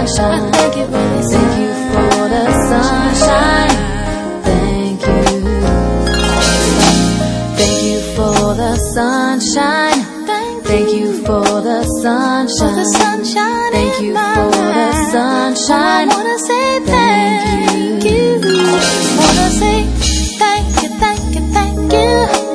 sunshine. Thank you for the Thank you for the sunshine. Thank you. Thank you for the sunshine. Thank you for the sunshine. sunshine. Thank you for the sunshine. I wanna say